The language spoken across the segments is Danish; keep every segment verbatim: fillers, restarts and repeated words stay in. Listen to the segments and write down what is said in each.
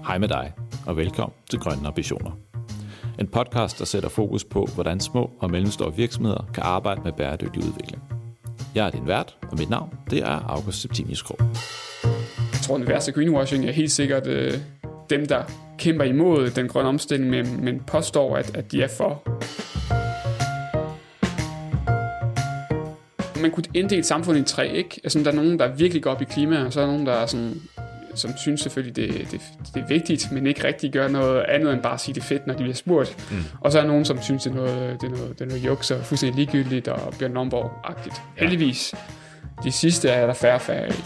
Hej med dig, og velkommen til Grønne Ambitioner. En podcast, der sætter fokus på, hvordan små og mellemstore virksomheder kan arbejde med bæredygtig udvikling. Jeg er din vært, og mit navn det er August Septimius Krog. Jeg tror, den værste greenwashing er helt sikkert øh, dem, der kæmper imod den grønne omstilling, men, men påstår, at, at de er for. Man kunne inddele samfundet i tre, ikke? Altså, der er nogen, der virkelig går op i klima, og så er der nogen, der er sådan, som synes selvfølgelig, det, det, det er vigtigt, men ikke rigtig gør noget andet end bare at sige, det er fedt, når de bliver spurgt. Mm. Og så er der nogen, som synes, det er noget, det er noget, det er noget juks og fuldstændig ligegyldigt og Bjørn Lomborg-agtigt. Ja. Heldigvis. De sidste er der færre færre af.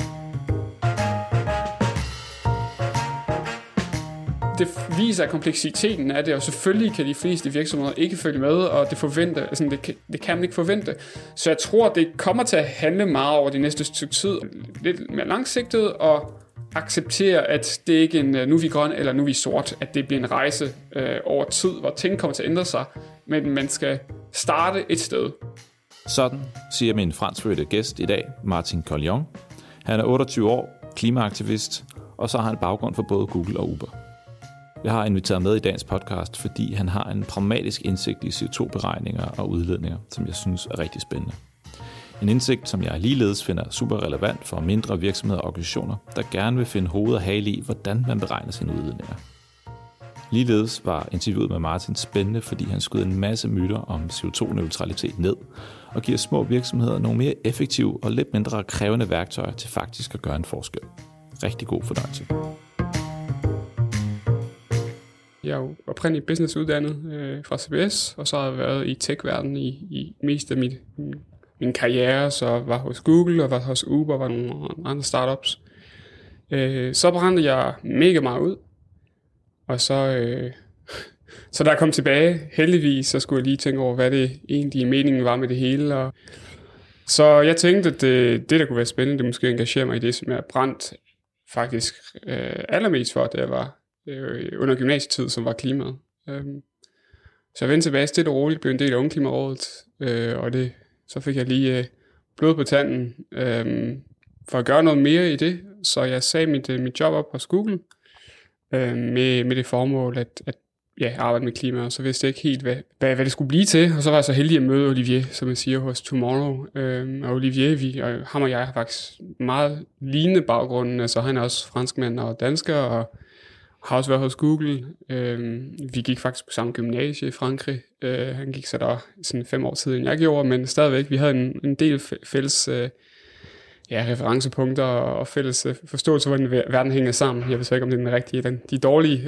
Det viser kompleksiteten af det, og selvfølgelig kan de fleste virksomheder ikke følge med, og det, forvente, altså det, kan, det kan man ikke forvente. Så jeg tror, det kommer til at handle meget over de næste stykke tid. Lidt mere langsigtet, og acceptere, at det ikke er en nu er vi grøn, eller nu er vi sort, at det bliver en rejse øh, over tid, hvor ting kommer til at ændre sig, men man skal starte et sted. Sådan siger min franskfødte gæst i dag, Martin Collion. Han er otteogtyve år, klimaaktivist, og så har han baggrund for både Google og Uber. Jeg har inviteret med i dagens podcast, fordi han har en pragmatisk indsigt i C O to beregninger og udledninger, som jeg synes er rigtig spændende. En indsigt, som jeg ligeledes finder super relevant for mindre virksomheder og organisationer, der gerne vil finde hoved og hale i, hvordan man beregner sine udledninger. Ligeledes var interviewet med Martin spændende, fordi han skyder en masse myter om C O to neutralitet ned, og giver små virksomheder nogle mere effektive og lidt mindre krævende værktøjer til faktisk at gøre en forskel. Rigtig god fornøjelse. Jeg er jo oprindeligt businessuddannet øh, fra C B S, og så har jeg været i tech-verdenen i, i mest af mit, min, min karriere, så var hos Google og var hos Uber og var nogle andre startups. Øh, så brændte jeg mega meget ud, og så, øh, så da jeg kom tilbage, heldigvis, så skulle jeg lige tænke over, hvad det egentlig meningen var med det hele. Og så jeg tænkte, at det, det der kunne være spændende, det måske engagere mig i det, som jeg brændt faktisk øh, allermest for, det var under gymnasietid, som var klimaet. Så jeg vendte tilbage stille og roligt, blev en del af Ungeklimarådet, og det, så fik jeg lige blod på tanden for at gøre noget mere i det, så jeg sagde mit, mit job op hos Google med, med det formål at, at ja, arbejde med klima, og så vidste jeg ikke helt, hvad, hvad, hvad det skulle blive til, og så var jeg så heldig at møde Olivier, som jeg siger, hos Tomorrow, og Olivier, vi, og ham og jeg har faktisk meget lignende baggrund, altså han er også franskmand og dansker, og har også været hos Google. Øh, vi gik faktisk på samme gymnasie i Frankrig. Øh, han gik så der sådan fem år siden, jeg gjorde, men stadigvæk, vi havde en, en del fælles øh, ja, referencepunkter og fælles øh, forståelse, hvordan verden hænger sammen. Jeg ved så ikke, om det er den rigtige, den, de dårlige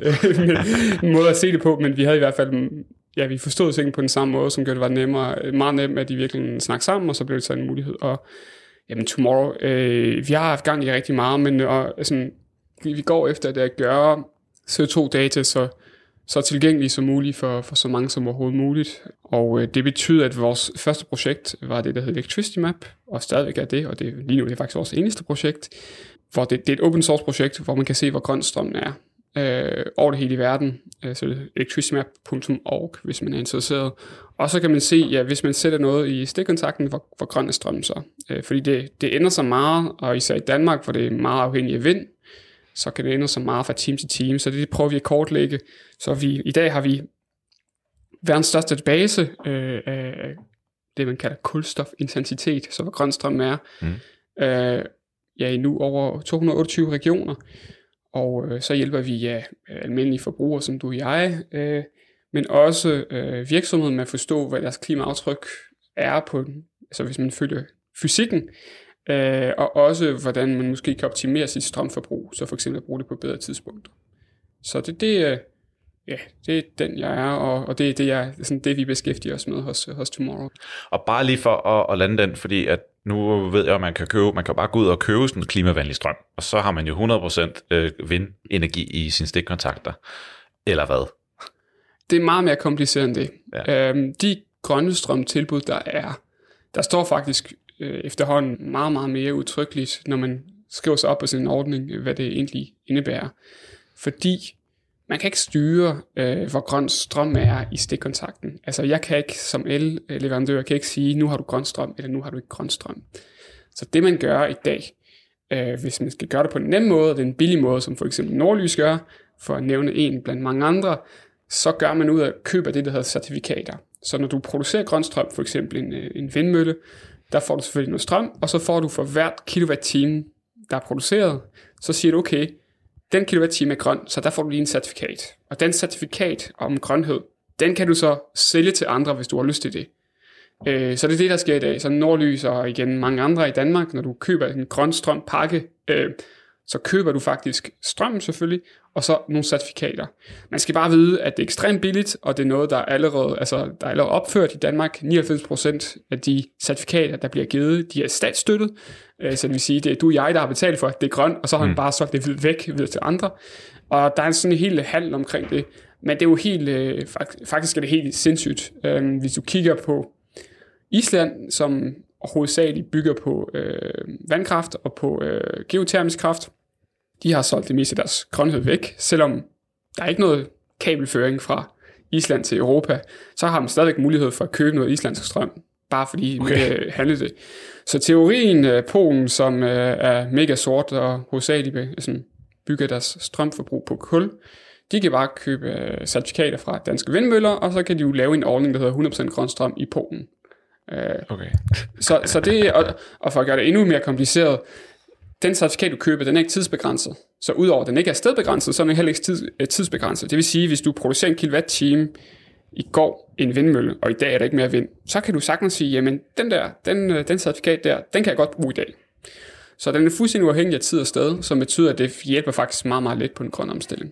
øh, måde at se det på, men vi havde i hvert fald, ja, vi forstod tingene på den samme måde, som gjorde det var nemmere, meget nemt, at de virkelig snakke sammen, og så blev det så en mulighed. Og jamen, Tomorrow, øh, vi har haft gang i rigtig meget, men og, sådan, vi, vi går efter det at gøre C O to data så, så tilgængelige som muligt for, for så mange som overhovedet muligt. Og øh, det betyder, at vores første projekt var det, der hed Electricity Map, og stadigvæk er det, og det, lige nu det er faktisk vores eneste projekt, hvor det, det er et open source projekt, hvor man kan se, hvor grøn strømmen er øh, over det hele i verden. Øh, så det er electricitymap punktum org, hvis man er interesseret. Og så kan man se, ja, hvis man sætter noget i stikkontakten, hvor, hvor grøn er strømmen så. Øh, fordi det, det ændrer sig meget, og især i Danmark, hvor det er meget afhængigt af vind, så kan det ændre sig meget fra team til team, så det prøver vi at kortlægge. Så vi, i dag har vi verdens største base øh, af det, man kalder kulstofintensitet, så hvor grøn strøm er. Mm. Øh, ja, i nu over to hundrede og otteogtyve regioner, og øh, så hjælper vi ja, almindelige forbrugere, som du og jeg, øh, men også øh, virksomheder med at forstå, hvad deres klimaaftryk er på, altså hvis man følger fysikken, Uh, og også hvordan man måske kan optimere sit strømforbrug, så for eksempel at bruge det på bedre tidspunkter. Så det, det, uh, ja, det er den jeg er, og, og det er det, jeg, sådan det vi beskæftiger os med hos, hos Tomorrow. Og bare lige for at, at lande den, fordi at nu ved jeg, at man kan købe, man kan bare gå ud og købe sådan klimavenlig strøm, og så har man jo hundrede procent vindenergi i sine stikkontakter, eller hvad? Det er meget mere kompliceret end det. Ja. Uh, de grønne strømtilbud, der er, der står faktisk efterhånden meget, meget mere udtrykkeligt, når man skriver sig op på sin ordning, hvad det egentlig indebærer. Fordi man kan ikke styre, øh, hvor grøn strøm er i stikkontakten. Altså jeg kan ikke som el-leverandør kan ikke sige, nu har du grøn strøm, eller nu har du ikke grøn strøm. Så det man gør i dag, Øh, hvis man skal gøre det på en nem måde, og det er en billig måde, som for eksempel Nordlys gør, for at nævne en blandt mange andre, så gør man ud af køb af det, der hedder certifikater. Så når du producerer grøn strøm, for eksempel en, en vindmølle, der får du selvfølgelig noget strøm, og så får du for hvert kilowatt-time, der er produceret, så siger du, okay, den kilowatt-time er grøn, så der får du lige en certifikat. Og den certifikat om grønhed, den kan du så sælge til andre, hvis du har lyst til det. Øh, så det er det, der sker i dag. Så Nordlys og igen mange andre i Danmark, når du køber en grøn strømpakke, øh, så køber du faktisk strøm selvfølgelig, og så nogle certifikater. Man skal bare vide, at det er ekstremt billigt, og det er noget, der er allerede, altså, der er allerede opført i Danmark. nioghalvfems procent af de certifikater, der bliver givet, de er statsstøttet. Så det vil sige, det er du og jeg, der har betalt for, at det er grønt, og så har man mm. bare solgt det væk videre til andre. Og der er sådan en hel handel omkring det. Men det er jo helt, faktisk er det helt sindssygt. Hvis du kigger på Island, som hovedsageligt bygger på øh, vandkraft og på øh, geotermisk kraft, de har solgt det meste af deres grønhed væk, selvom der er ikke noget kabelføring fra Island til Europa, så har man stadigvæk mulighed for at købe noget islandsk strøm, bare fordi okay. man handler det. Så teorien, Polen, som er mega sort og hovedsageligt altså, bygger deres strømforbrug på kul, de kan bare købe certifikater fra danske vindmøller, og så kan de jo lave en ordning, der hedder hundrede procent grøn strøm i Polen. Okay. så, så det, og, og for at gøre det endnu mere kompliceret, den certifikat, du køber, den er ikke tidsbegrænset. Så udover at den ikke er stedbegrænset, så er den heller ikke tids, tidsbegrænset. Det vil sige, hvis du producerer en kilowatt-time i går en vindmølle, og i dag er der ikke mere vind, så kan du sagtens sige, jamen den der, den, den certifikat der, den kan jeg godt bruge i dag. Så den er fuldstændig uafhængig af tid og sted, som betyder, at det hjælper faktisk meget, meget lidt på en grøn omstilling.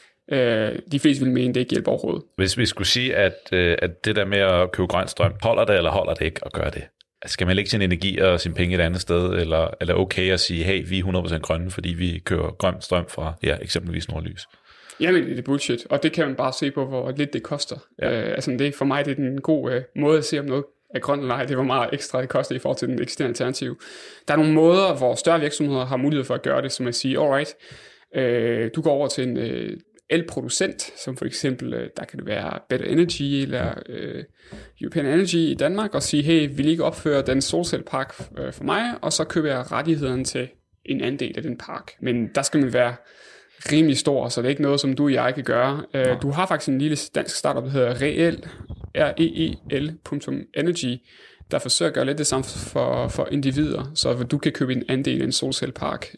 De fleste vil mene, det ikke hjælper overhovedet. Hvis vi skulle sige, at, at det der med at købe grøn strøm, holder det eller holder det ikke at gøre det? Skal man lægge sin energi og sin penge et andet sted, eller, eller okay at sige, hey, vi er hundrede procent grønne, fordi vi kører grøn strøm fra, ja, eksempelvis Nordlys? Jamen, det er bullshit, og det kan man bare se på, hvor lidt det koster. Ja. Øh, altså, det, for mig det er en god øh, måde at se, om noget er grønt eller ej. Det var meget ekstra, det koster i forhold til den eksisterende alternativ. Der er nogle måder, hvor større virksomheder har mulighed for at gøre det, som at sige, alright, øh, du går over til en øh, elproducent, som for eksempel, øh, der kan det være Better Energy eller øh, European Energy i Danmark, og sige, hey, vil I ikke opføre den solcellepark øh, for mig, og så køber jeg rettighederne til en anden del af den park. Men der skal man være rimelig stor, så det er ikke noget, som du og jeg kan gøre. Ja. Du har faktisk en lille dansk startup, der hedder Reel, R E E L punktum energy, der forsøger at gøre lidt det samme for, for individer, så du kan købe en andel i en solcellepark.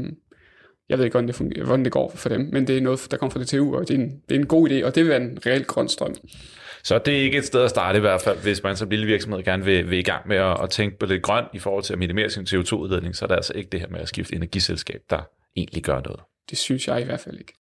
Jeg ved ikke, hvordan det, fungerer, hvordan det går for dem, men det er noget, der kommer fra D T U, og det er, en, det er en god idé, og det vil være en reel grøn strøm. Så det er ikke et sted at starte i hvert fald, hvis man som lille virksomhed gerne vil, vil i gang med at, at tænke på lidt grønt i forhold til at minimere sin C O to udledning, så er det altså ikke det her med at skifte energiselskab, der egentlig gør noget. Det synes jeg i hvert fald ikke.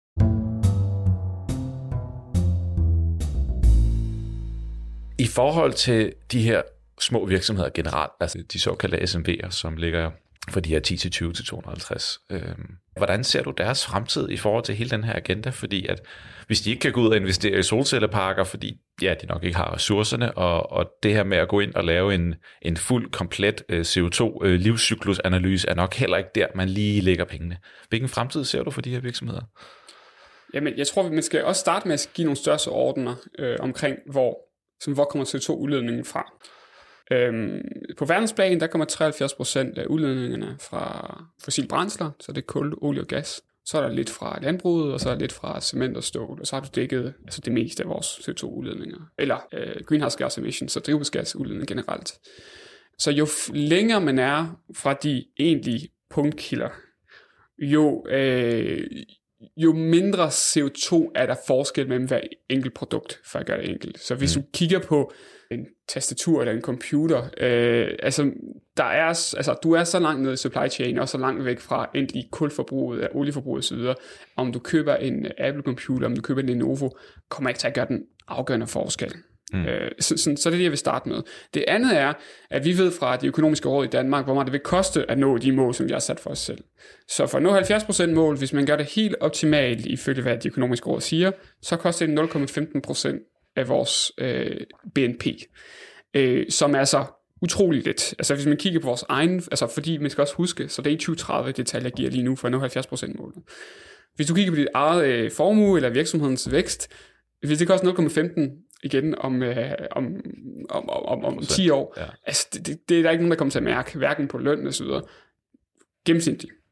I forhold til de her små virksomheder generelt, altså de såkaldte S M V'er, som ligger for de her ti til tyve til to hundrede og halvtreds. Øh, hvordan ser du deres fremtid i forhold til hele den her agenda? Fordi at hvis de ikke kan gå ud og investere i solcelleparker, fordi ja, de nok ikke har ressourcerne, og, og det her med at gå ind og lave en, en fuld, komplet øh, C O to øh, livscyklusanalyse er nok heller ikke der, man lige lægger pengene. Hvilken fremtid ser du for de her virksomheder? Jamen, jeg tror, man skal også starte med at give nogle største ordener øh, omkring, hvor, sådan, hvor kommer C O to udledningen fra. Øhm, på verdensplan, der kommer treoghalvfjerds procent af udledningerne fra fossile brændsler, så det er kul, olie og gas. Så er der lidt fra landbruget, og så er der lidt fra cement og stål, og så har du dækket altså det meste af vores C O to udledninger. Eller øh, greenhouse gas emissions, så drivhusgasudledning generelt. Så jo længere man er fra de egentlige punktkilder, jo, øh, jo mindre C O to er der forskel mellem hver enkelt produkt, for at gøre det enkelt. Så hvis mm. du kigger på en tastatur eller en computer, øh, altså, der er, altså du er så langt nede i supply chain, og så langt væk fra endelig kulforbruget, olieforbruget osv., om du køber en Apple computer, om du køber en Lenovo, kommer ikke til at gøre den afgørende forskel. Mm. Øh, så, så, så det er det, jeg vil starte med. Det andet er, at vi ved fra de økonomiske råd i Danmark, hvor meget det vil koste at nå de mål, som vi har sat for os selv. Så for at nå halvfjerds procent mål, hvis man gør det helt optimalt, ifølge hvad de økonomiske råd siger, så koster det nul komma femten procent af vores øh, B N P, øh, som er så utroligt lidt. Altså hvis man kigger på vores egen, altså fordi man skal også huske, så det er i tyve tredive detaljer, jeg giver lige nu for at nå halvfjerds procent målet. Hvis du kigger på dit eget øh, formue eller virksomhedens vækst, hvis det koster nul komma femten igen om, øh, om, om, om, om ti år, ja. altså det, det, det er der ikke nogen, der kommer til at mærke, hverken på løn og så videre. Gennemsnitligt.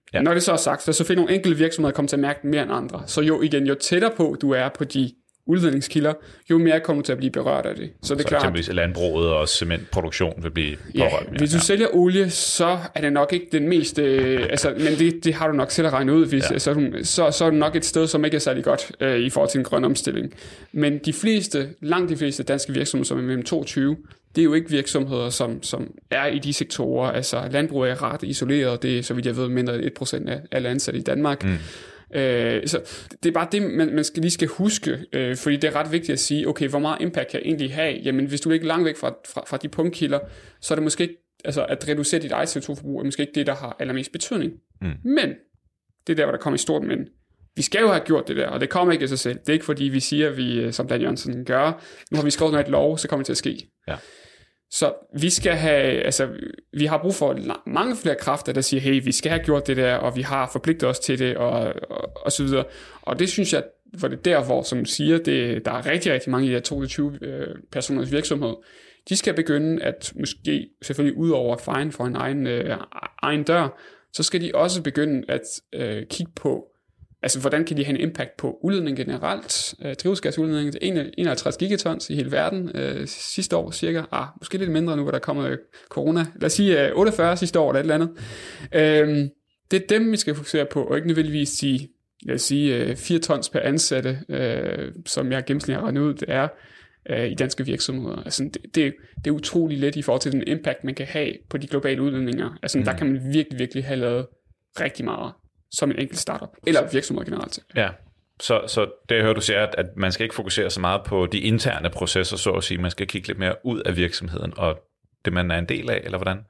Ja. Når det så er sagt, så er selvfølgelig nogle enkelte virksomheder, der kommer til at mærke mere end andre. Så jo igen, jo tættere på du er på de udledningskilder, jo mere kommer du til at blive berørt af det. Så det er så klart, eksempelvis landbruget og cementproduktion vil blive ja, berørt mere. Hvis du ja. sælger olie, så er det nok ikke den mest, øh, altså, men det, det har du nok selv at regne ud, hvis, ja. så, så, så er det nok et sted, som ikke er særlig godt øh, i forhold til en grøn omstilling. Men de fleste, langt de fleste danske virksomheder, som er mellem toogtyve, det er jo ikke virksomheder, som, som er i de sektorer. Altså landbrug er ret isoleret, det er, så vidt jeg ved, mindre end et procent af alle ansatte i Danmark. Mm. Øh, så det er bare det, man, man skal, lige skal huske, øh, fordi det er ret vigtigt at sige, okay, hvor meget impact kan jeg egentlig have? Jamen, hvis du ligger langt væk fra, fra, fra de punktkilder, så er det måske ikke, altså at reducere dit eget C O to forbrug, er måske ikke det, der har allermest betydning. Mm. Men, det er der, hvor der kommer i stort men. Vi skal jo have gjort det der, og det kommer ikke af sig selv. Det er ikke fordi, vi siger, vi, som Dan Jørgensen gør, nu har vi skrevet noget et lov, så kommer det til at ske. Ja. Så vi skal have, altså vi har brug for mange flere kræfter, der siger, hey, vi skal have gjort det der, og vi har forpligtet os til det, og, og, og så videre. Og det synes jeg, hvor det er der, hvor, som du siger, det, der er rigtig, rigtig mange af de her toogtyve øh, personers virksomhed. De skal begynde at måske, selvfølgelig ud over at fejre for en egen, øh, egen dør, så skal de også begynde at øh, kigge på, altså, hvordan kan de have en impact på udledning generelt? Øh, drivhusgasudledning til enoghalvtreds gigatons i hele verden øh, sidste år cirka. Ah, måske lidt mindre nu, hvor der kommer øh, corona. Lad os sige øh, otteogfyrre sidste år eller et eller andet. Øh, det er dem, vi skal fokusere på, og ikke nødvendigvis sige, lad os sige øh, fire tons per ansatte, øh, som jeg gennemsnitligt har regnet ud, det er øh, i danske virksomheder. Altså, det, det, det er utrolig let i forhold til den impact, man kan have på de globale udledninger. Altså, mm. der kan man virkelig, virkelig have lavet rigtig meget som en enkelt startup, eller virksomhed generelt. Ja, så, så det jeg hører, du siger, at, at man skal ikke fokusere så meget på de interne processer, så at sige, man skal kigge lidt mere ud af virksomheden, og det man er en del af, eller hvordan?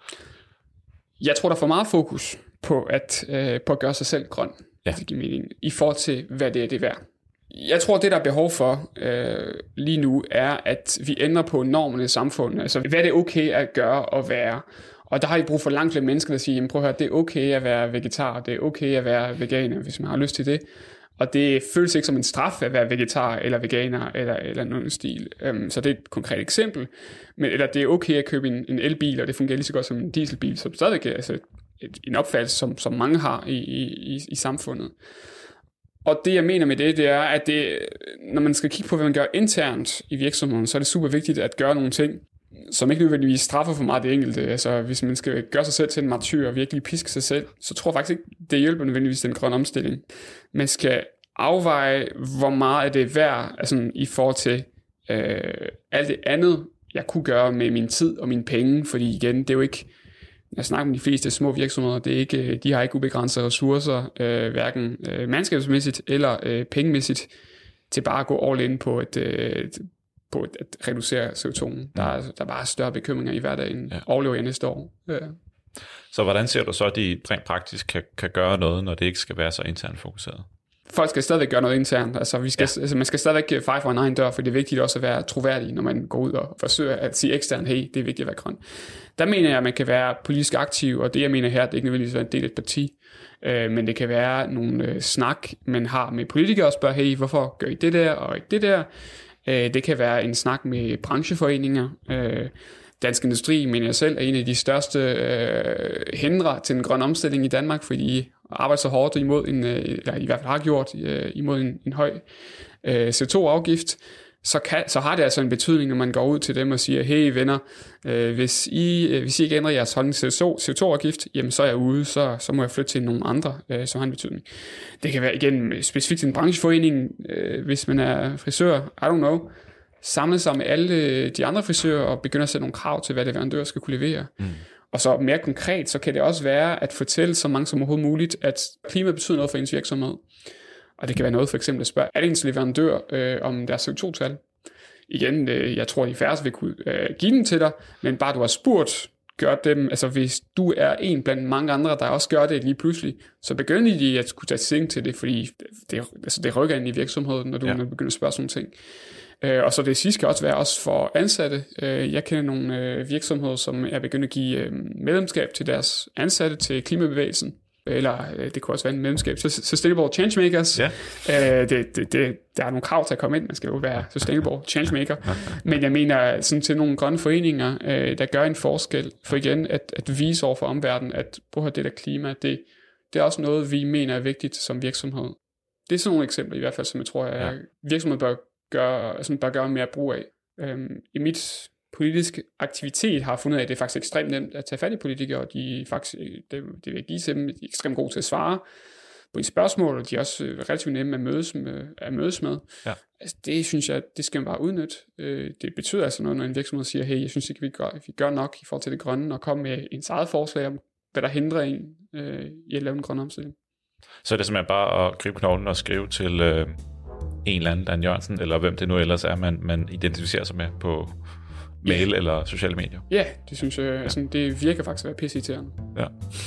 Jeg tror, der er for meget fokus på at, øh, på at gøre sig selv grøn, ja. Det giver mening, i forhold til, hvad det er, det er værd. Jeg tror, det der er behov for øh, lige nu, er, at vi ændrer på normerne i samfundet, altså hvad det er okay at gøre og være. Og der har I brug for langt flere mennesker, der siger, jamen prøv at høre, det er okay at være vegetar, det er okay at være veganer, hvis man har lyst til det. Og det føles ikke som en straf at være vegetar eller veganer eller, eller noget stil. Um, så det er et konkret eksempel. Men, eller det er okay at købe en, en elbil, og det fungerer lige så godt som en dieselbil, som stadigvæk er altså et, en opfattelse, som, som mange har i, i, i samfundet. Og det jeg mener med det, det er, at det, når man skal kigge på, hvad man gør internt i virksomheden, så er det super vigtigt at gøre nogle ting, som ikke nødvendigvis straffer for meget det enkelte. Altså, hvis man skal gøre sig selv til en martyr og virkelig piske sig selv, så tror jeg faktisk ikke, det hjælper nødvendigvis den grønne omstilling. Man skal afveje, hvor meget er det værd, altså i forhold til øh, alt det andet, jeg kunne gøre med min tid og mine penge, fordi igen, det er jo ikke, jeg snakker med de fleste små virksomheder, det er ikke, de har ikke ubegrænsede ressourcer, øh, hverken øh, mandskabsmæssigt eller øh, pengemæssigt, til bare at gå all in på et, øh, på at reducere C O to. Der er, der er bare større bekymringer i hverdagen. Ja. Overlever jeg næste år. Ja. Så hvordan ser du så, at de rent praktisk kan, kan gøre noget, når det ikke skal være så internt fokuseret? Folk skal stadigvæk gøre noget internt. Altså, vi skal, ja. altså, man skal stadigvæk feje for en egen dør, for det er vigtigt også at være troværdig, når man går ud og forsøger at sige eksternt, hey, det er vigtigt at være grøn. Der mener jeg, at man kan være politisk aktiv, og det jeg mener her, det er ikke nødvendigvis en del af et parti, øh, men det kan være nogle øh, snak, man har med politikere og spørger, hey, hvorfor gør I det der og ikke det der? Øh, det kan være en snak med brancheforeninger. Øh, Dansk Industri, mener jeg selv, er en af de største øh, hindre til en grøn omstilling i Danmark, fordi I arbejder så hårdt imod en, eller i hvert fald har gjort, øh, imod en, en høj øh, C O to afgift, så, kan, så har det altså en betydning, når man går ud til dem og siger, hey venner, øh, hvis, I, øh, hvis I ikke ændrer jeres holdning til C O to afgift, jamen så er jeg ude, så, så må jeg flytte til nogle andre, øh, som har en betydning. Det kan være igen specifikt en brancheforening, øh, hvis man er frisør, I don't know, samle sig med alle de andre frisører og begynde at sætte nogle krav til, hvad leverandører skal kunne levere. Mm. Og så mere konkret, så kan det også være at fortælle så mange som overhovedet muligt, at klima betyder noget for ens virksomhed. Og det kan være noget for eksempel at spørge, er det ens leverandør øh, om deres C O to tal? Igen, øh, jeg tror, de færreste vil kunne øh, give den til dig, men bare du har spurgt, gør dem, altså hvis du er en blandt mange andre, der også gør det lige pludselig, så begynder de at kunne tage stilling til det, fordi det, altså det rykker ind i virksomheden, når du ja. begynder at spørge sådan ting. Uh, og så det sidste kan også være også for ansatte. Uh, jeg kender nogle uh, virksomheder, som er begyndt at give uh, medlemskab til deres ansatte til klimabevægelsen. Eller uh, det kunne også være en medlemskab til Sustainable Changemakers. Yeah. Uh, det, det, det, der er nogle krav til at komme ind. Man skal jo være Sustainable Changemaker. Men jeg mener sådan til nogle grønne foreninger, uh, der gør en forskel for igen at, at vise over for omverdenen, at prøv at det der klima, det, det er også noget, vi mener er vigtigt som virksomhed. Det er sådan nogle eksempler i hvert fald, som jeg tror, at ja. virksomheder bør gøre, altså bør gøre mere brug af. Øhm, I mit politiske aktivitet har jeg fundet af, at det er faktisk ekstremt nemt at tage fat i politikere, og de er faktisk, det, det vil give til dem, de er ekstremt gode til at svare på de spørgsmål, og de er også relativt nemme at mødes med. At mødes med. Ja. Altså, det synes jeg, det skal man bare udnytte. Det betyder altså noget, når en virksomhed siger, hey, jeg synes ikke, vi gør, vi gør nok i forhold til det grønne, og komme med en eget forslag om, hvad der hindrer en øh, i at lave en grøn omstilling. Så er det simpelthen bare at gribe knoglen og skrive til øh, en eller anden Dan Jørgensen, eller hvem det nu ellers er, man, man identificerer sig med på mail yeah. eller sociale medier? Ja, det synes jeg, ja. altså, det virker faktisk at være pisseirriterende. Ja.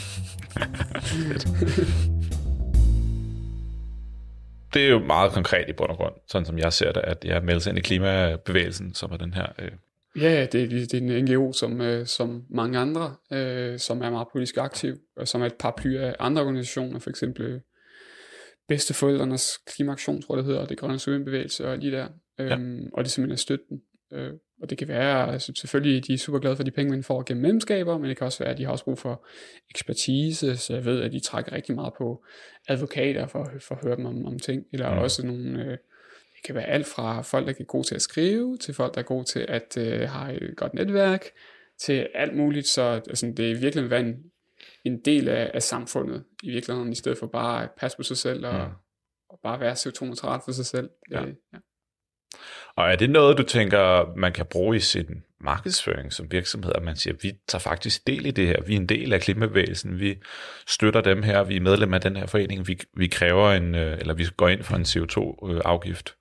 Det er jo meget konkret i bund og grund, sådan som jeg ser det, at jeg melder sig ind i klimabevægelsen, som er den her... Øh... Ja, det, det er en N G O, som, øh, som mange andre, øh, som er meget politisk aktiv, og som er et paraply af andre organisationer, for eksempel Bedsteforældrenes Klimaaktion, tror jeg det hedder, og det grønne søgenbevægelse og de der, øh, ja. Og det er simpelthen støtten. Øh, og det kan være, altså selvfølgelig, de er super glade for de penge, man får gennem medlemskaber, men det kan også være, at de har også brug for ekspertise, så jeg ved, at de trækker rigtig meget på advokater for, for at høre dem om, om ting, eller mm. også nogle, øh, det kan være alt fra folk, der er gode til at skrive, til folk, der er gode til at øh, have et godt netværk, til alt muligt, så altså, det er virkelig været en, en del af, af samfundet, i virkeligheden, i stedet for bare at passe på sig selv, og, mm. og bare være C O to neutral for sig selv. Ja. Det, ja. Og er det noget, du tænker, man kan bruge i sin markedsføring som virksomhed, at man siger, vi tager faktisk del i det her, vi er en del af klimabevægelsen, vi støtter dem her, vi er medlem af den her forening, vi, vi kræver en, eller vi går ind for en C O to afgift?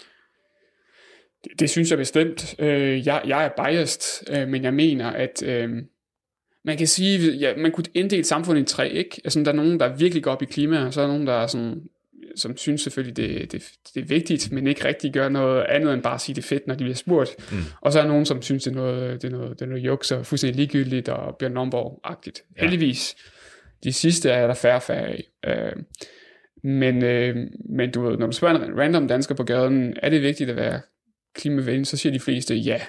Det, det synes jeg bestemt. Jeg, jeg er biased, men jeg mener, at man kan sige, ja, man kunne inddele samfundet i tre, ikke? Altså, der er nogen, der virkelig går op i klima, og så er der nogen, der er sådan... som synes selvfølgelig, det, det, det er vigtigt, men ikke rigtig gør noget andet end bare at sige det fedt, når de bliver spurgt. Mm. Og så er der nogen, som synes, det er noget, det er noget, det er noget juks og fuldstændig ligegyldigt og bliver number-agtigt. Ja. Heldigvis. De sidste er der færre færre af. Øh, men, øh, men du ved, når du spørger en random dansker på gaden, er det vigtigt at være klimavenlig, så siger de fleste ja.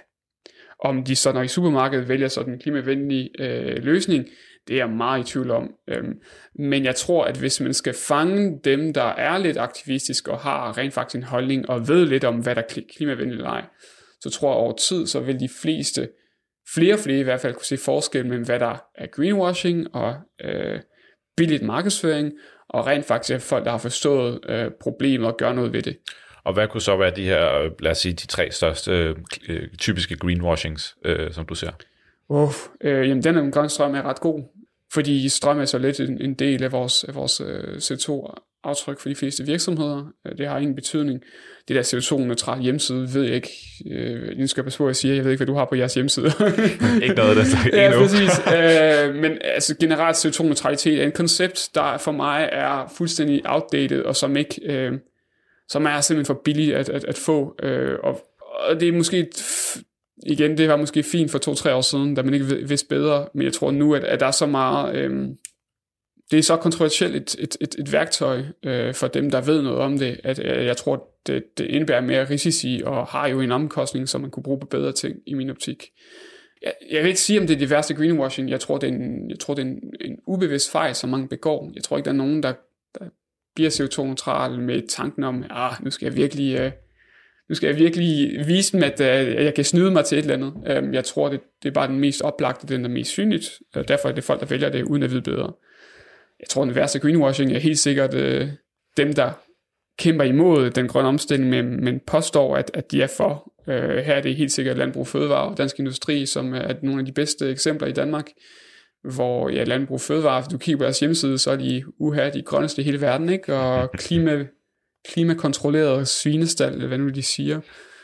Om de så når i supermarkedet vælger sådan en klimavenlig øh, løsning, det er jeg meget i tvivl om. Øhm, men jeg tror, at hvis man skal fange dem, der er lidt aktivistiske og har rent faktisk en holdning og ved lidt om, hvad der er klimavenligt eller ej, så tror jeg over tid, så vil de fleste, flere og flere i hvert fald, kunne se forskel mellem, hvad der er greenwashing og øh, billigt markedsføring, og rent faktisk er folk, der har forstået øh, problemet og gør noget ved det. Og hvad kunne så være de her, lad os sige, de tre største øh, typiske greenwashings, øh, som du ser? Uh, øh, jamen den her grønne strøm er ret god, fordi strøm er så lidt en, en del af vores, af vores øh, C O to aftryk for de fleste virksomheder. Det har ingen betydning. Det der C O to neutrale hjemmeside, ved jeg ikke, øh, nu skal jeg passe på, at jeg siger, jeg ved ikke, hvad du har på jeres hjemmeside. Ikke noget, der står ja, præcis. øh, men altså generelt C O to neutralitet er en koncept, der for mig er fuldstændig outdated, og som ikke, øh, som er simpelthen for billigt at, at, at få. Øh, og, og det er måske... Igen, det var måske fint for to-tre år siden, da man ikke vidste bedre, men jeg tror nu, at, at der er så meget, øhm, det er så kontroversielt et, et, et, et værktøj øh, for dem, der ved noget om det, at øh, jeg tror, det, det indebærer mere risici, og har jo en omkostning, som man kunne bruge på bedre ting i min optik. Jeg, jeg vil ikke sige, om det er det værste greenwashing. Jeg tror, det er en, jeg tror, det er en, en ubevidst fejl, som mange begår. Jeg tror ikke, der er nogen, der, der bliver C O to neutral med tanken om, ah, nu skal jeg virkelig... Øh, Nu skal jeg virkelig vise dem, at jeg kan snyde mig til et eller andet. Jeg tror, det, det er bare den mest oplagte, den der mest synligt. Derfor er det folk, der vælger det, uden at vide bedre. Jeg tror, den værste greenwashing er helt sikkert dem, der kæmper imod den grønne omstilling, men, men påstår, at, at de er for. Her er det helt sikkert Landbrug Fødevare og Dansk Industri, som er nogle af de bedste eksempler i Danmark. Hvor ja, Landbrug Fødevare, hvis du kigger på deres hjemmeside, så er de uha, de grønneste i hele verden, ikke? Og klima... klimakontrolleret svinestal, eller hvad nu de siger.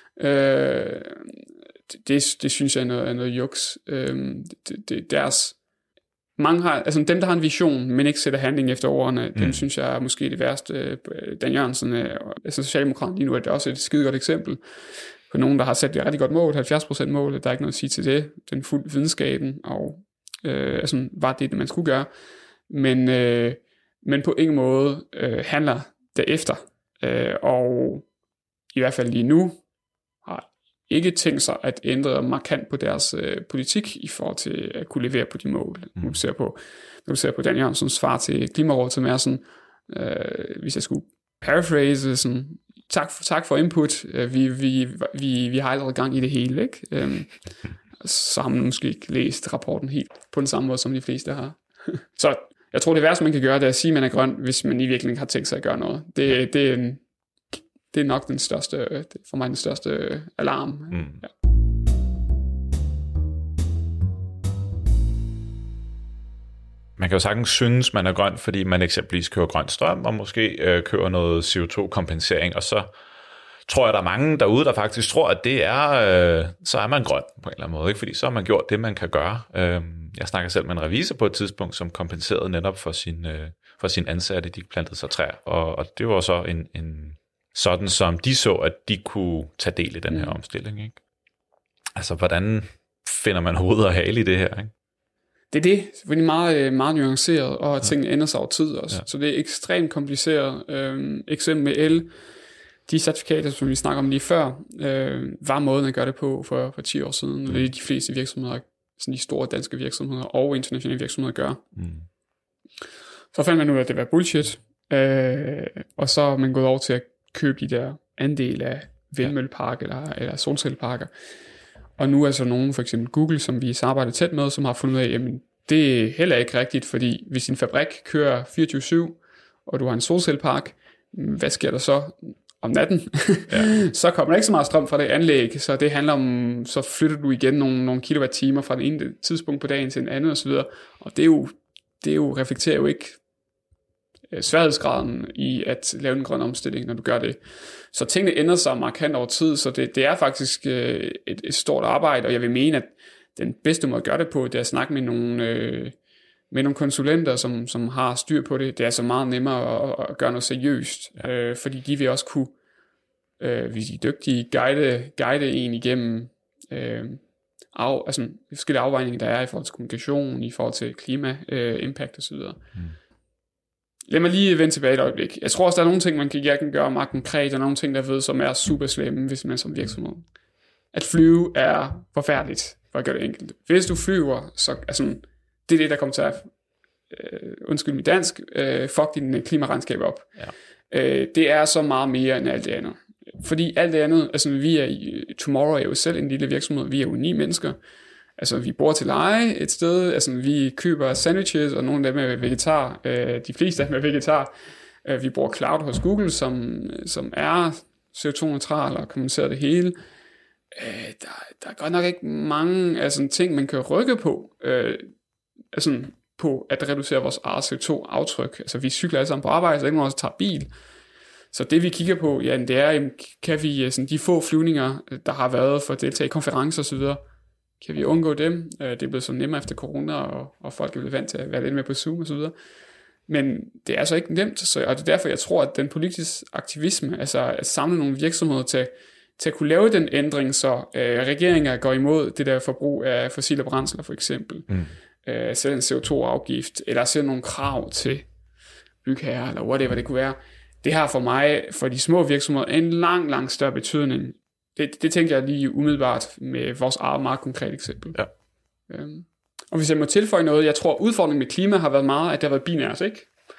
Øh, det, det synes jeg er noget, er noget juks. Øh, det, det, deres, mange har, altså dem, der har en vision, men ikke sætter handling efter ordene, mm. dem synes jeg er måske det værste. Dan Jørgensen, altså Socialdemokraterne lige nu, er det også et skide godt eksempel på nogen, der har sat et rigtig godt mål, halvfjerds procent mål, der er ikke noget at sige til det. Den fuld videnskaben, og øh, altså, var det, man skulle gøre. Men, øh, men på ingen måde øh, handler derefter. Uh, og i hvert fald lige nu har ikke tænkt sig at ændre markant på deres øh, politik i forhold til at kunne levere på de mål. Mm. Nu ser på, nu ser på Dan Jørgensens svar til Klimarådet, som er sådan, øh, hvis jeg skulle paraphrase, sådan, tak for, tak for input, vi, vi, vi, vi har allerede gang i det hele, ikke? Øhm, så har man måske ikke læst rapporten helt på den samme måde, som de fleste har. Så jeg tror, det værste, man kan gøre, det er at sige, at man er grøn, hvis man i virkeligheden har tænkt sig at gøre noget. Det, det, er, en, det er nok den største, for mig den største alarm. Mm. Ja. Man kan jo sagtens synes, man er grøn, fordi man eksempelvis kører grøn strøm, og måske øh, kører noget C O to kompensering, og så tror jeg, der er mange derude, der faktisk tror, at det er, øh, så er man grøn på en eller anden måde, ikke? Fordi så har man gjort det, man kan gøre. Øh, jeg snakker selv med en revisor på et tidspunkt, som kompenserede netop for sin, øh, for sin ansatte, de plantede sig træer, og, og det var så en, en sådan, som de så, at de kunne tage del i den her mm. omstilling, ikke? Altså, hvordan finder man hoved og hale i det her, ikke? Det er det, fordi meget, meget nuanceret, og tingene ændrer sig over tid også. Ja. Så det er ekstremt kompliceret. Øhm, eksempel med el, de certifikater, som vi snakker om lige før, øh, var måden at gøre det på for, for ti år siden. Mm. Det er de fleste virksomheder, sådan de store danske virksomheder og internationale virksomheder gør. Mm. Så fandt man ud af, at det var bullshit, øh, og så er man gået over til at købe de der andele af vindmøllepark ja. eller, eller solcelleparker. Og nu er så nogen, for eksempel Google, som vi arbejder tæt med, som har fundet ud af, jamen det er heller ikke rigtigt, fordi hvis din fabrik kører fireogtyve syv, og du har en solcellepark, hvad sker der så om natten? Ja. Så kommer der ikke så meget strøm fra det anlæg, så det handler om, så flytter du igen nogle, nogle kilowatt-timer fra den ene tidspunkt på dagen til den anden osv. Og det er jo, det er jo, reflekterer jo ikke sværhedsgraden i at lave en grøn omstilling, når du gør det. Så tingene ændrer sig markant over tid, så det, det er faktisk øh, et, et stort arbejde, og jeg vil mene, at den bedste måde at gøre det på, det er at snakke med nogle, øh, med nogle konsulenter, som, som har styr på det. Det er så meget nemmere at, at gøre noget seriøst, ja. øh, fordi de vil også kunne, øh, hvis de er dygtige, guide, guide en igennem øh, af, altså, forskellige afvejninger, der er i forhold til kommunikation, i forhold til klima, øh, impact osv. Mm. Lad mig lige vende tilbage et øjeblik. Jeg tror også, der er nogle ting, man kan, jeg kan gøre meget konkret, og nogle ting, der ved, som er super slemme, hvis man som virksomhed. At flyve er forfærdeligt, for at gøre det enkelt. Hvis du flyver, så altså, det er det, der kommer til at, øh, undskyld mit dansk, øh, fuck din klimaregnskab op. Ja. Øh, det er så meget mere end alt det andet. Fordi alt det andet, altså vi er i, Tomorrow er jo selv en lille virksomhed, vi er jo ni mennesker. Altså, vi bor til leje et sted, altså, vi køber sandwiches, og nogle af dem er vegetar, øh, de fleste af dem er vegetar. Øh, vi bruger cloud hos Google, som, som er C O to neutral og kompenserer det hele. Øh, der, der er godt nok ikke mange altså, ting, man kan rykke på, øh, altså, på at reducere vores eget C O to aftryk. Altså, vi cykler alle sammen på arbejde, så ikke nogen også tager bil. Så det vi kigger på, ja, det er, kan vi, altså, de få flyvninger, der har været for at deltage i konferencer osv., kan vi undgå dem? Det er blevet så nemmere efter corona, og, og folk er blevet vant til at være lidt med på Zoom og så videre. Men det er så ikke nemt, så, og det er derfor, jeg tror, at den politiske aktivisme, altså at samle nogle virksomheder til, til at kunne lave den ændring, så øh, regeringer går imod det der forbrug af fossile brændsler for eksempel, mm. øh, sætte en C O to afgift, eller sætte nogle krav til bygherrer, eller whatever det kunne være. Det har for mig, for de små virksomheder, en lang, lang større betydning. Det, det tænker jeg lige umiddelbart med vores eget meget konkret eksempel. Ja. Øhm. Og hvis jeg må tilføje noget, jeg tror udfordringen med klima har været meget, at det har været binært, ikke?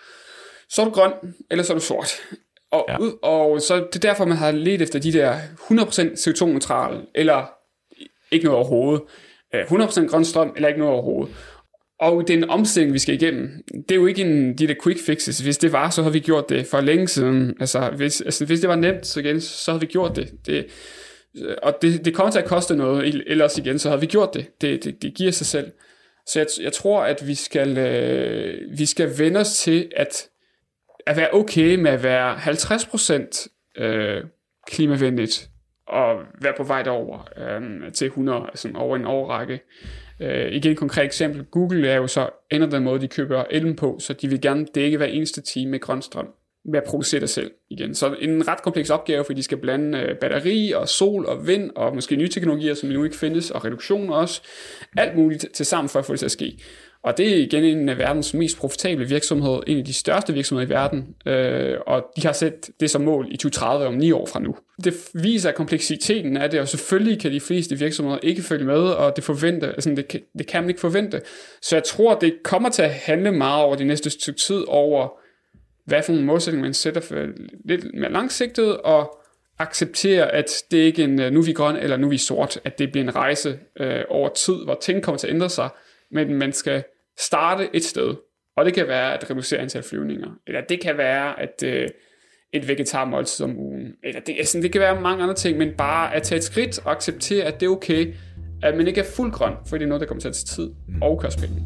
Så er du grøn, eller så er du sort. Og, ja. og så det er derfor, man har let efter de der hundrede procent C O to neutrale, eller ikke noget overhovedet. hundrede procent grøn strøm, eller ikke noget overhovedet. Og det er en omstilling, vi skal igennem. Det er jo ikke en, de der quick fixes. Hvis det var, så havde vi gjort det for længe siden. Altså, hvis, altså, hvis det var nemt, så, igen, så havde vi gjort det. det og det, det kommer til at koste noget, ellers igen, så havde vi gjort det. Det, det, det giver sig selv. Så jeg, jeg tror, at vi skal, øh, vi skal vende os til at, at være okay med at være halvtreds procent øh, klimavenligt, og være på vej derover øh, til hundrede, altså over en årrække. Uh, igen et konkret eksempel. Google er jo så ændret den måde, de køber elen på, så de vil gerne dække hver eneste time med grøn strøm med at producere det selv igen. Så en ret kompleks opgave, fordi de skal blande uh, batteri og sol og vind og måske nye teknologier, som nu ikke findes, og reduktion også. Alt muligt til sammen for at få det til at ske. Og det er igen en af verdens mest profitable virksomheder, en af de største virksomheder i verden, øh, og de har sat det som mål i tyve tredive om ni år fra nu. Det viser kompleksiteten af det, og selvfølgelig kan de fleste virksomheder ikke følge med, og det, forvente, altså det, kan, det kan man ikke forvente. Så jeg tror, det kommer til at handle meget over de næste stykke tid over, hvad for nogle målsætninger man sætter for lidt mere langsigtet, og acceptere, at det ikke er en nu er vi grøn, eller nu er vi sort, at det bliver en rejse øh, over tid, hvor ting kommer til at ændre sig, men man skal starte et sted, og det kan være at reducere antal flyvninger, eller det kan være at øh, et vegetarmåltid om ugen, eller det, altså, det kan være mange andre ting, men bare at tage et skridt og acceptere, at det er okay, at man ikke er fuld grøn, for det er noget, der kommer til at tage tid og koste penge.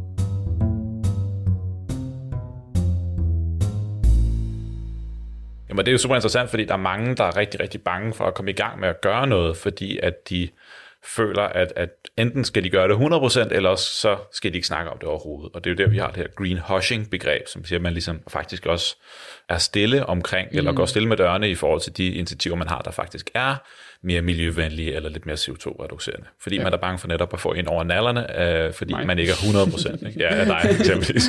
Jamen det er jo super interessant, fordi der er mange, der er rigtig, rigtig bange for at komme i gang med at gøre noget, fordi at de føler, at, at enten skal de gøre det hundrede procent, eller så skal de ikke snakke om det overhovedet. Og det er jo der, vi har det her greenwashing-begreb, som siger, at man ligesom faktisk også er stille omkring, mm. eller går stille med dørene i forhold til de initiativer, man har, der faktisk er mere miljøvenlige, eller lidt mere C O to reducerende. Fordi ja. man er bange for netop at få ind over nallerne, øh, fordi Nej. man ikke er hundrede procent. Ikke? Ja, dig eksempelvis.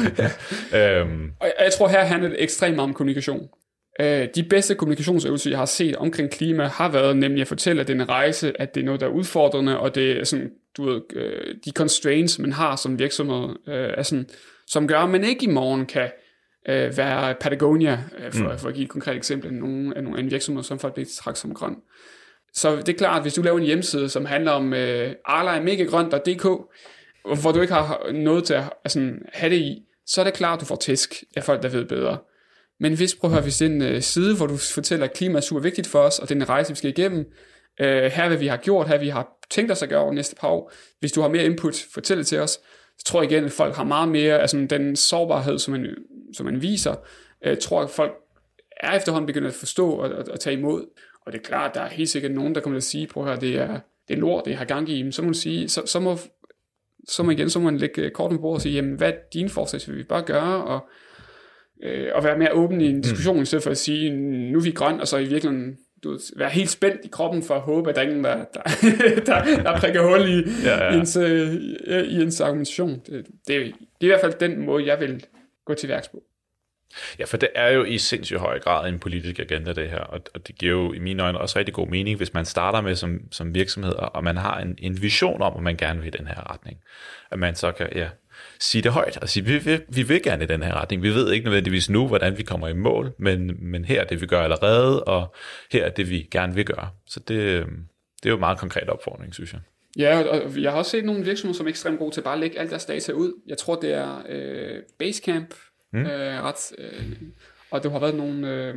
øhm. Og jeg tror, her handler det ekstremt meget om kommunikation. De bedste kommunikationsøvelser, jeg har set omkring klima, har været nemlig at fortælle, at det er en rejse, at det er noget, der er udfordrende, og det er sådan, du ved, de constraints, man har som virksomhed, er sådan, som gør, at man ikke i morgen kan være Patagonia, for, for at give et konkret eksempel af nogle, af nogle en virksomhed, som folk bliver trakt som grøn. Så det er klart, at hvis du laver en hjemmeside, som handler om uh, arla er mega grøn punktum d k, hvor du ikke har noget til at altså, have det i, så er det klart, at du får tæsk af folk, der ved bedre. Men hvis, prøv at høre, hvis det er en uh, side, hvor du fortæller, at klima er super vigtigt for os, og det er en rejse, vi skal igennem, uh, her hvad vi har gjort, her vi har tænkt os at gøre over næste par år, hvis du har mere input, fortæl det til os, så tror jeg igen, at folk har meget mere, altså den sårbarhed, som man, som man viser, uh, tror jeg, at folk er efterhånden begyndt at forstå og, og, og tage imod. Og det er klart, at der er helt sikkert nogen, der kommer til at sige, prøv at høre, det er, det er lort, det har gang i, men så må man sige, så, så må, så må igen, så må man lægge kort på bordet og sige, jamen, hvad er dine forslag, vil vi bare gøre, og og være mere åben i en diskussion, mm. i stedet for at sige, nu er vi grøn, og så i virkeligheden du ved, være helt spændt i kroppen for at håbe, at der er ingen, der, der, der, der prikker hul i, ja, ja. I, ens, i ens argumentation. Det, det, er, det er i hvert fald den måde, jeg vil gå til værks på. Ja, for det er jo i sindssygt høj grad en politisk agenda, det her, og, og det giver jo i mine øjne også rigtig god mening, hvis man starter med som, som virksomhed, og man har en, en vision om, at man gerne vil i den her retning. At man så kan, ja, sige det højt og sige, vi vil, vi vil gerne i den her retning. Vi ved ikke nødvendigvis nu, hvordan vi kommer i mål, men, men her er det, vi gør allerede, og her er det, vi gerne vil gøre. Så det, det er jo en meget konkret opfordring, synes jeg. Ja, og jeg har også set nogle virksomheder, som er ekstremt gode til bare at lægge alt deres data ud. Jeg tror, det er øh, Basecamp, mm. øh, ret, øh, og det har været nogle, øh,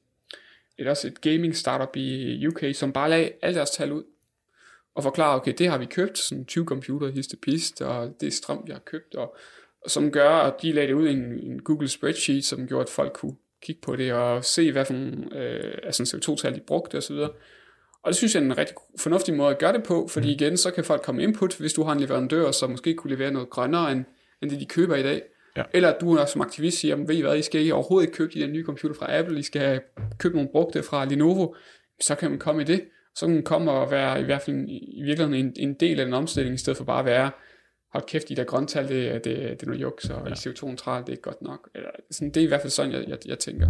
et, også et gaming startup i U K, som bare lagde alle deres tal ud, og forklare, okay, det har vi købt, sådan tyve computer, hist og pist, og det er strøm, vi har købt, og, og som gør, at de lagde det ud i en, en Google spreadsheet, som gjorde, at folk kunne kigge på det, og se, hvad for nogle øh, altså C O to-tal de brugte, og så videre. Og det synes jeg er en rigtig fornuftig måde at gøre det på, fordi igen, så kan folk komme input, hvis du har en leverandør, som måske kunne levere noget grønnere, end, end det de køber i dag. Ja. Eller at du som aktivist siger, ved I hvad, I skal I overhovedet ikke købe de der nye computer fra Apple, I skal købe nogle brugte fra Lenovo, så kan man komme i det. Så kan man komme og være i hvert fald i virkeligheden en, en del af den omstilling, i stedet for bare at være, hold kæft, de der grøntal, det, det, det er noget juks, og ja. C O to-neutral, det er ikke godt nok. Eller, sådan, det er i hvert fald sådan, jeg, jeg, jeg tænker.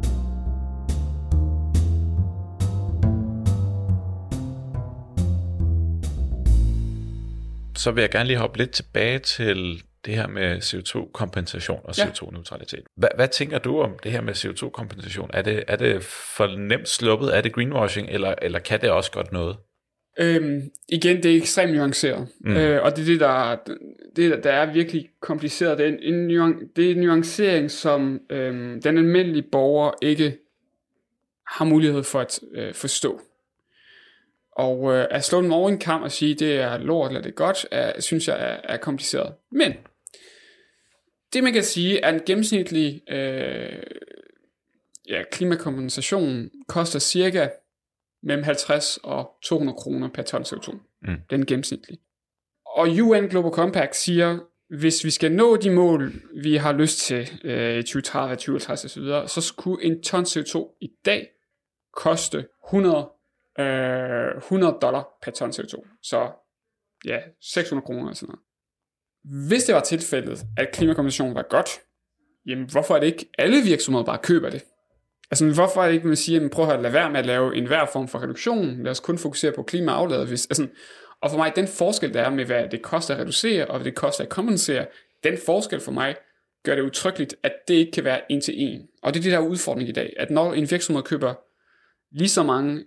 Så vil jeg gerne lige hoppe lidt tilbage til det her med C O to-kompensation og C O to-neutralitet. Hvad, hvad tænker du om det her med C O to-kompensation? Er det, er det for nemt sluppet? Er det greenwashing, eller, eller kan det også godt noget? Øhm, igen, det er ekstremt nuanceret. Mm. Øh, og det er det, der, det, der er virkelig kompliceret. Det er en, en, nuan, det er en nuancering, som øhm, den almindelige borger ikke har mulighed for at øh, forstå. Og øh, at slå dem over en kam og sige, det er lort eller det er godt, er, synes jeg er, er kompliceret. Men det man kan sige, er en gennemsnitlig øh, ja, klimakompensation koster cirka mellem halvtreds og to hundrede kroner per ton C O to. Mm. Den gennemsnitlig. Og U N Global Compact siger, hvis vi skal nå de mål, vi har lyst til øh, i tyve tredive, tyve halvtreds osv., så skulle en ton C O to i dag koste hundrede hundrede dollar per ton C O to. Så ja, seks hundrede kroner eller sådan noget. hvis det var tilfældet, at klimakompensationen var godt, jamen hvorfor er det ikke alle virksomheder bare køber det? Altså hvorfor er det ikke, man siger, at prøv at lade være med at lave enhver form for reduktion, lad os kun fokusere på klimaafladet. Hvis, altså, og for mig, den forskel, der er med, hvad det koster at reducere, og hvad det koster at kompensere, den forskel for mig, gør det utryggeligt, at det ikke kan være en til en. Og det er det, der er udfordring i dag, at når en virksomhed køber lige så mange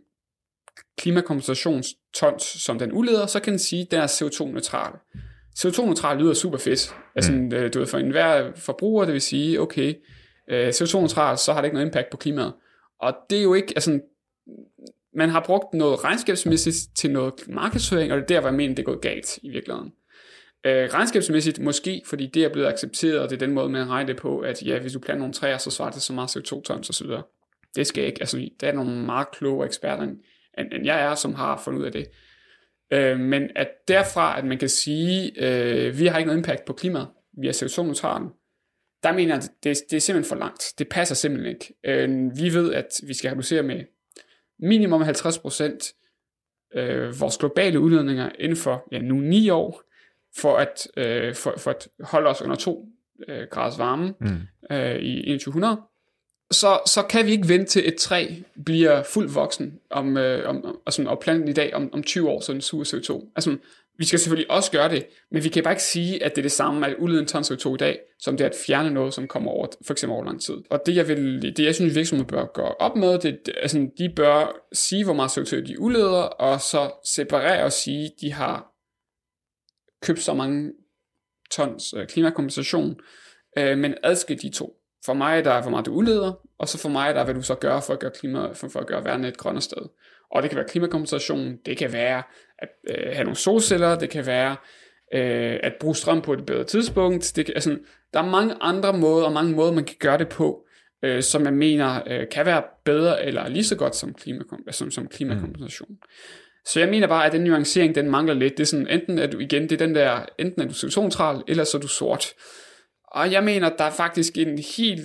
klimakompensationstons, som den udleder, så kan den sige, at den er C O to neutral. C O to neutral lyder super fedt. Altså, mm. du ved, for enhver forbruger, det vil sige, okay, C O to neutral, så har det ikke noget impact på klimaet. Og det er jo ikke, altså, man har brugt noget regnskabsmæssigt til noget markedsføring, og det er der, hvor jeg mener, det er gået galt i virkeligheden. Øh, regnskabsmæssigt måske, fordi det er blevet accepteret, og det er den måde, man regner det på, at ja, hvis du planter nogle træer, så svarer det så meget C O to tons og så videre. Det skal ikke, altså der er nogle meget kloge eksperter, end, end jeg er, som har fundet ud af det. Øh, men at derfra, at man kan sige, øh, vi har ikke noget impact på klimaet, vi er C O to neutrale, der mener jeg, det, det er simpelthen for langt. Det passer simpelthen ikke. Øh, vi ved, at vi skal reducere med minimum halvtreds procent øh, vores globale udledninger inden for ja, nu ni år, for at, øh, for, for at holde os under to øh, graders varme mm. øh, i enogtyve hundrede, så, så kan vi ikke vente til et træ bliver fuldt voksen om, øh, om, altså, og planten i dag om, om tyve år, så den suger C O to. Altså, vi skal selvfølgelig også gøre det, men vi kan bare ikke sige, at det er det samme at udlede en ton C O to i dag, som det er at fjerne noget, som kommer over, for eksempel over lang tid. Og det jeg, vil, det, jeg synes, virksomheder bør gøre op med, det, altså, de bør sige, hvor meget C O to de udleder, og så separere og sige, de har købt så mange tons øh, klimakompensation, øh, men adskil de to. For mig der er, hvor meget du udleder, og så for mig der er, hvad du så gør for at gøre, klima, for, for at gøre verden et grønnere sted. Og det kan være klimakompensation, det kan være at øh, have nogle solceller, det kan være øh, at bruge strøm på et bedre tidspunkt. Det kan, altså, der er mange andre måder, og mange måder, man kan gøre det på, øh, som jeg mener øh, kan være bedre eller lige så godt som, klimakom- som, som klimakompensation. Mm. Så jeg mener bare, at den nuancering, den mangler lidt. Det er sådan, enten er du igen, det er den der, enten er du C O to neutral, eller så er du sort. Og jeg mener, der er faktisk en helt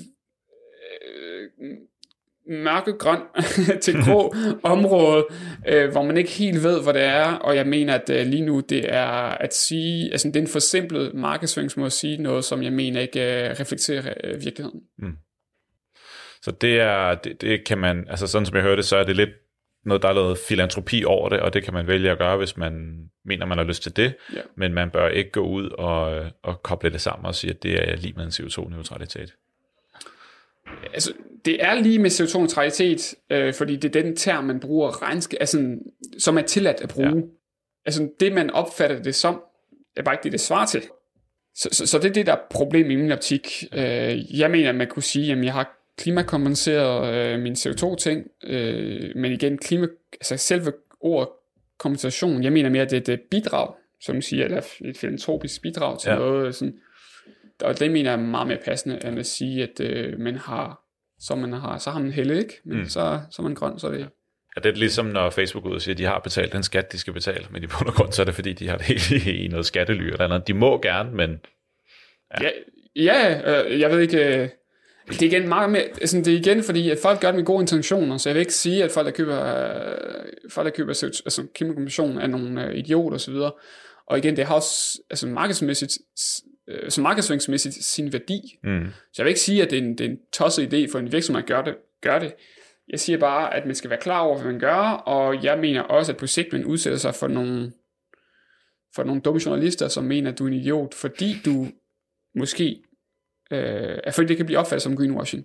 øh, mørkegrøn til grå område, øh, hvor man ikke helt ved, hvad det er. Og jeg mener, at øh, lige nu, det er at sige, altså det er en forsimplet markedsføringsmåde at sige noget, som jeg mener ikke øh, reflekterer øh, virkeligheden. Mm. Så det er, det, det kan man, altså sådan som jeg hørte, så er det lidt noget, der er noget filantropi over det, og det kan man vælge at gøre, hvis man mener, man har lyst til det, ja. Men man bør ikke gå ud og, og koble det sammen og sige, at det er lige med en C O to neutralitet. Altså, det er lige med C O to neutralitet, øh, fordi det er den term, man bruger regnskab, altså, som er tilladt at bruge. Ja. Altså, det man opfatter det som, er bare ikke det, det svarer til. Så, så, så det er det, der er problem i min optik. Øh, jeg mener, at man kunne sige, at jeg har klimakompenseret øh, min C O to ting, øh, men igen, klima, altså selve ordet kompensation, jeg mener mere, at det er et bidrag, som man siger, eller et filantropisk bidrag til ja. noget, sådan, og det mener jeg er meget mere passende, end at sige, at øh, man har, så man har, så har man helle, ikke? Men mm. så, så er man grøn, så er det. Ja, det er ligesom, når Facebook ud og siger, at de har betalt den skat, de skal betale, men i bund og grund, så er det, fordi de har det helt i noget skattely eller andet. De må gerne, men... Ja, ja, ja øh, jeg ved ikke... Øh, det er igen meget mere, altså det er igen, fordi at folk gør det med gode intentioner, så jeg vil ikke sige, at folk, der køber, øh, folk, der køber altså, klimakompensation er nogle øh, idioter og så videre. Og igen, det har også altså, markedsmæssigt, øh, så markedsføringsmæssigt sin værdi. Mm. Så jeg vil ikke sige, at det er en, det er en tosset idé for en virksomhed at gøre det, gør det. Jeg siger bare, at man skal være klar over, hvad man gør, og jeg mener også, at på sigt man udsætter sig for nogle, for nogle dumme journalister, som mener, at du er en idiot, fordi du måske Øh, fordi det kan blive opfattet som greenwashing.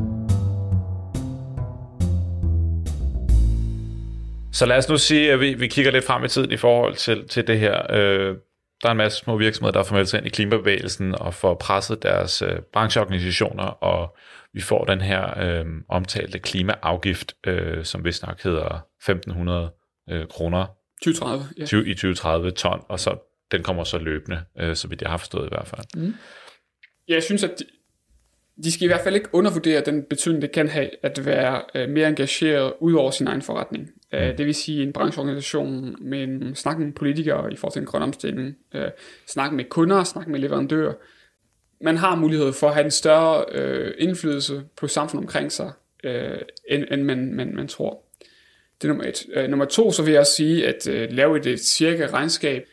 Så lad os nu sige, at vi, vi kigger lidt frem i tiden i forhold til, til det her. Øh, der er en masse små virksomheder, der får meldt sig ind i klimabevægelsen og får presset deres øh, brancheorganisationer, og vi får den her øh, omtalte klimaafgift, øh, som vist nok hedder femten hundrede øh, kroner tyve tredive, ja. tyve, i tyve tredive ton, og så den kommer så løbende, øh, så vidt jeg har forstået i hvert fald. Mm. Jeg synes, at de, de skal i hvert fald ikke undervurdere den betydning, det kan have at være øh, mere engageret ud over sin egen forretning. Mm. Øh, det vil sige en brancheorganisation med en snak med politikere i forhold til en grøn omstilling, øh, snak med kunder, snak med leverandører. Man har mulighed for at have en større øh, indflydelse på samfundet omkring sig, øh, end, end man, man, man tror. Det er nummer et. Øh, nummer to, så vil jeg også sige, at øh, lave et, et cirka regnskab,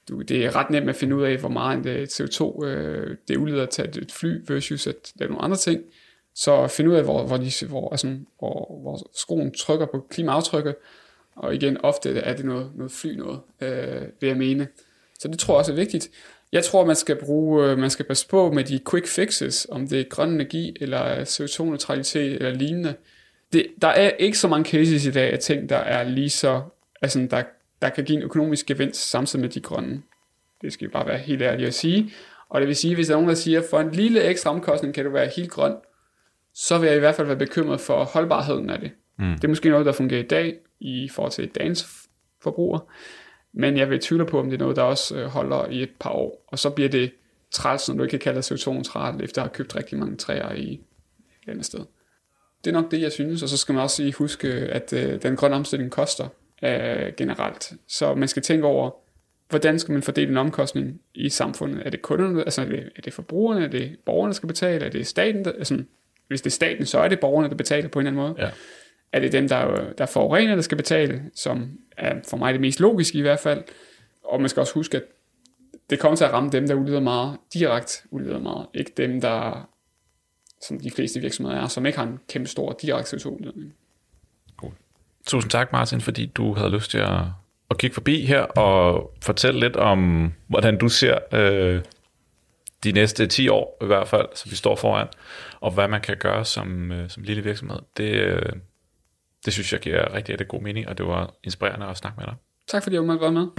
du, det er ret nemt at finde ud af, hvor meget C O to øh, det udleder at tage et fly versus at lave nogle andre ting. Så finde ud af, hvor, hvor, de, hvor, altså, hvor, hvor skoen trykker på klimaaftrykket. Og igen, ofte er det noget, noget fly noget, øh, vil jeg mene. Så det tror jeg også er vigtigt. Jeg tror, man skal bruge, man skal passe på med de quick fixes, om det er grøn energi, eller C O to neutralitet, eller lignende. Det, der er ikke så mange cases i dag af ting, der er lige så, altså der, der kan give en økonomisk gevinst samtidig med de grønne. Det skal vi bare være helt ærlige at sige. Og det vil sige, hvis der er nogen, der siger, for en lille ekstra omkostning kan du være helt grøn, så vil jeg i hvert fald være bekymret for holdbarheden af det. Mm. Det er måske noget, der fungerer i dag, i forhold til dagens forbruger. Men jeg vil tvivle på, om det er noget, der også holder i et par år. Og så bliver det træls, når du ikke kan kalde det C O to neutralt, efter at have købt rigtig mange træer i et andet sted. Det er nok det, jeg synes. Og så skal man også lige huske, at øh, den grønne omstilling koster øh, generelt. Så man skal tænke over, hvordan skal man fordele en omkostning i samfundet? Er det kunderne, altså er det, er det forbrugerne, er det borgerne, der skal betale? Er det staten, der, altså, hvis det er staten, så er det borgerne, der betaler på en eller anden måde. Ja. Er det dem, der, der forurener, der skal betale, som er for mig det mest logiske i hvert fald. Og man skal også huske, at det kommer til at ramme dem, der udleder meget, direkte udleder meget. Ikke dem, der, som de fleste virksomheder er, som ikke har en kæmpe stor direkte C O to udledning. Cool. Tusind tak, Martin, fordi du havde lyst til at, at kigge forbi her og fortælle lidt om, hvordan du ser øh, de næste ti år i hvert fald, som vi står foran, og hvad man kan gøre som, øh, som lille virksomhed. Det øh, Det synes jeg giver rigtig, rigtig god mening, og det var inspirerende at snakke med dig. Tak fordi jeg måtte være med.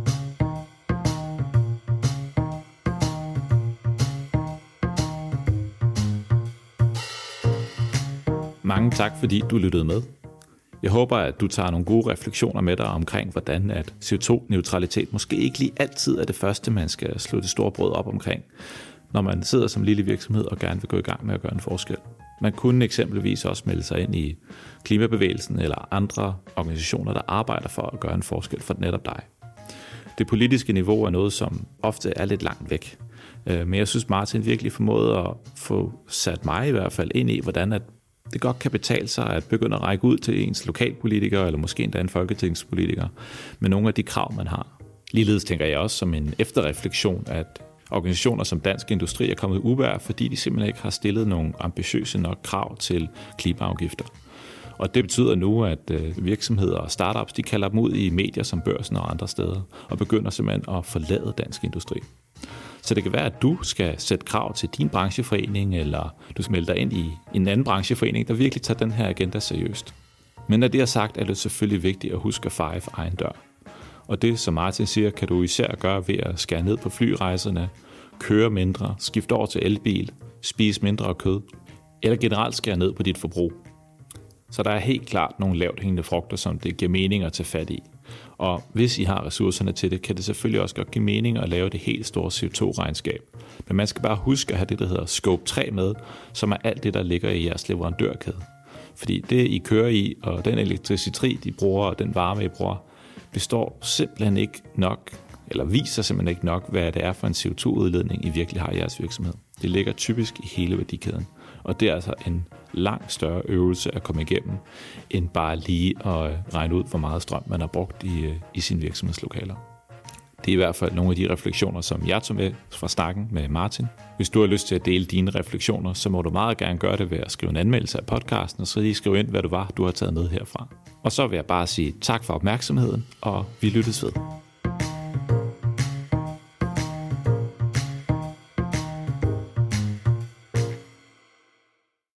Mange tak, fordi du lyttede med. Jeg håber, at du tager nogle gode refleksioner med dig omkring, hvordan at C O to neutralitet måske ikke lige altid er det første, man skal slå det store brød op omkring, når man sidder som lille virksomhed og gerne vil gå i gang med at gøre en forskel. Man kunne eksempelvis også melde sig ind i klimabevægelsen eller andre organisationer, der arbejder for at gøre en forskel for netop dig. Det politiske niveau er noget, som ofte er lidt langt væk. Men jeg synes, Martin virkelig formåede at få sat mig i hvert fald ind i, hvordan at det godt kan betale sig at begynde at række ud til ens lokalpolitikere, eller måske endda en folketingspolitiker, med nogle af de krav, man har. Ligeledes tænker jeg også som en efterreflektion, at organisationer som Dansk Industri er kommet ubær, fordi de simpelthen ikke har stillet nogle ambitiøse nok krav til klimaafgifter. Og det betyder nu, at virksomheder og startups, de kalder dem ud i medier som Børsen og andre steder, og begynder simpelthen at forlade Dansk Industri. Så det kan være, at du skal sætte krav til din brancheforening, eller du skal melde dig ind i en anden brancheforening, der virkelig tager den her agenda seriøst. Men når det er sagt, er det selvfølgelig vigtigt at huske at feje for egen dør. Og det, som Martin siger, kan du især gøre ved at skære ned på flyrejserne, køre mindre, skifte over til elbil, spise mindre kød, eller generelt skære ned på dit forbrug. Så der er helt klart nogle lavt hængende frugter, som det giver mening at tage fat i. Og hvis I har ressourcerne til det, kan det selvfølgelig også godt give mening at lave det helt store C O to regnskab. Men man skal bare huske at have det, der hedder Scope tre med, som er alt det, der ligger i jeres leverandørkæde. Fordi det, I kører i, og den elektricitet, I bruger, og den varme, I bruger, består simpelthen ikke nok, eller viser simpelthen ikke nok, hvad det er for en C O to udledning, I virkelig har i jeres virksomhed. Det ligger typisk i hele værdikæden. Og det er altså en langt større øvelse at komme igennem, end bare lige at regne ud, hvor meget strøm man har brugt i, i sine virksomhedslokaler. Det er i hvert fald nogle af de refleksioner, som jeg tog med fra snakken med Martin. Hvis du har lyst til at dele dine refleksioner, så må du meget gerne gøre det ved at skrive en anmeldelse af podcasten, og så lige skrive ind, hvad du var, du har taget med herfra. Og så vil jeg bare sige tak for opmærksomheden, og vi lyttes ved.